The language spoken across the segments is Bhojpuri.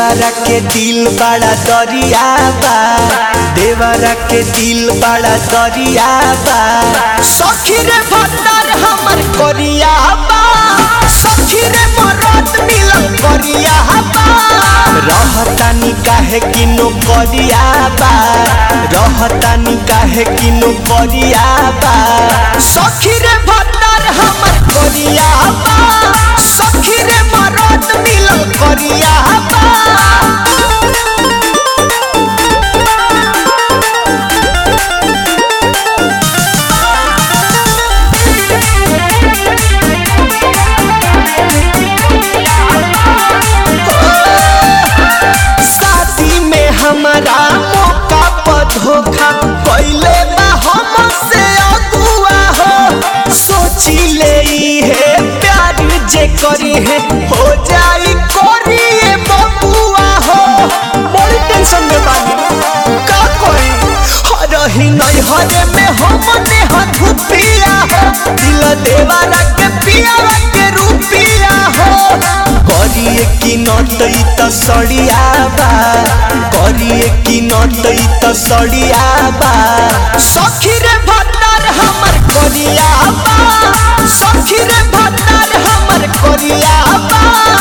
देवरा के दिल बड़ा दरिया बा, देवरा के दिल बड़ा दरिया बा। सखी रे भत्तर हमर करिया बा, सखी रे मरद मिलन करिया बा। रहतानी काहे किनो करिया बा, रहतानी काहे किनो करिया बा। सखी रे भत्तर हमर करिया बा, सखी रे मरद मिलन करिया बा। हमारा मौका पर धोखा कैले बा हमसे अगुआ हो। सोची ले है प्यार जे करी है हो जाई करिए बबुआ हो। बड़ी टेंशन में बानी का कोई रही नहीं हरे में हमने हथुपिया हो। दिल देवारा के पिया के रूपिया हो। करिए कि नतई त सड़िया बा, करिए कि नतई त सड़िया बा। सखी रे भत्तर हमर करिया बा, सखी रे भत्तर हमर करिया बा।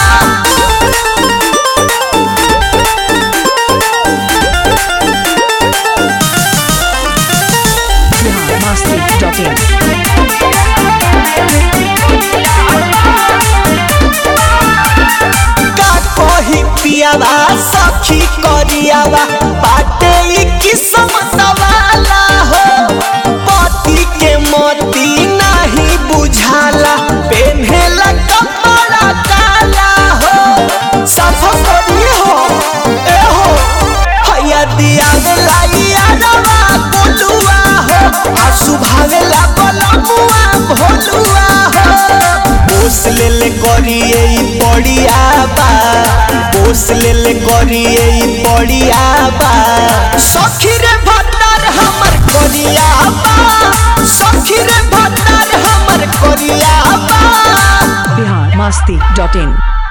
पियावा सखी करियावा बाटे ई किस्मत वाला हो। पति के मोती नहीं बुझाला, पेन्हेला कपड़ा काला हो। सफा करिए हो ए हो हैया दिया लाइया रवा बोलुआ हो। आंसू भावेला बलमुआ भोलुआ हो। पोस ले करिए ई पड़िया बा, पोस ले करिए ई पड़िया बा। सखी रे भत्तर हमर करिया बा, सखी रे भत्तर हमर करिया बा। biharmasti.in